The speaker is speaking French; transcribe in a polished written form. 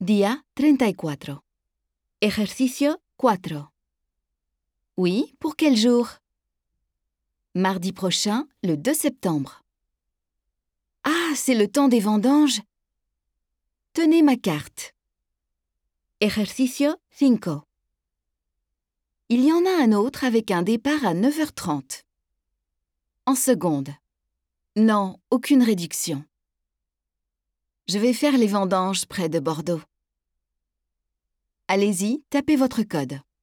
Día 34. Ejercicio 4. Oui, pour quel jour? Mardi prochain, le 2 septembre. Ah, c'est le temps des vendanges. Tenez ma carte. Ejercicio 5. Il y en a un autre avec un départ à 9h30. En seconde. Non, aucune réduction. Je vais faire les vendanges près de Bordeaux. Allez-y, tapez votre code.